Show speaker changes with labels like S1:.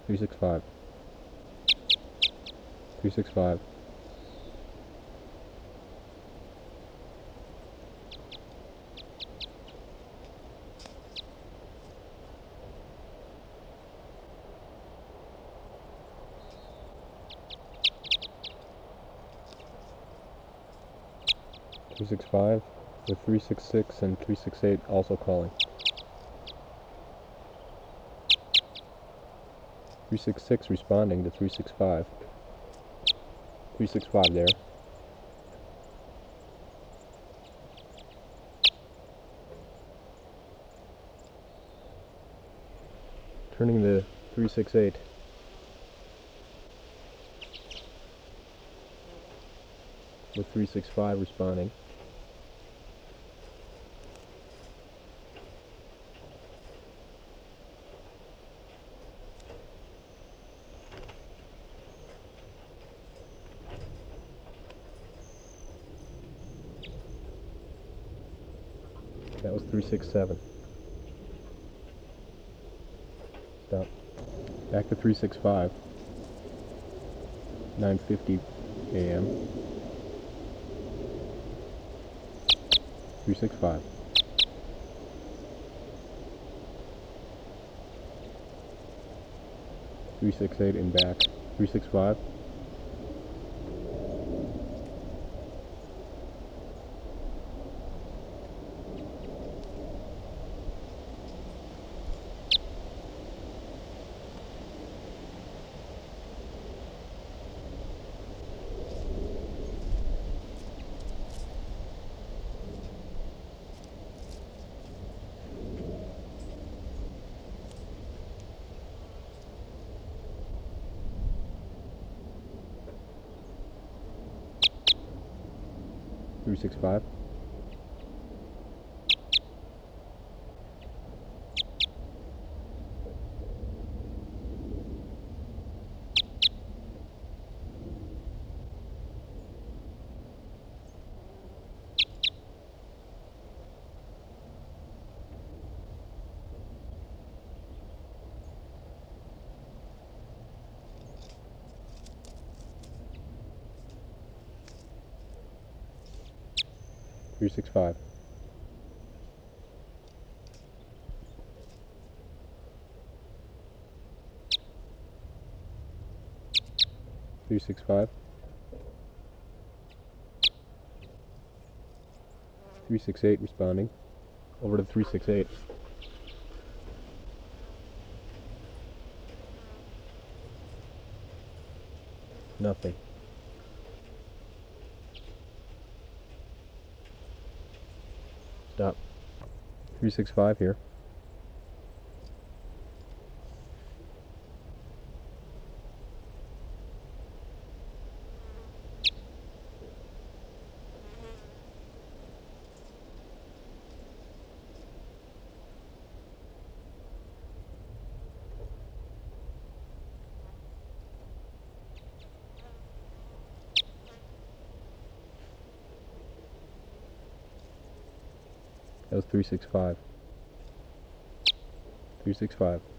S1: 365. 365. 365 with 366 and 368 also calling. 366 responding to 365. 365 there. Turning the 368. With 365 responding. That was 367. Stop. Back to 365. 9:50 a.m. 365. 368 and back. 365. Three 65. Three 65. 365. 368 responding. Over to 368. Nothing. Stop. 365 here. That was 365. 365.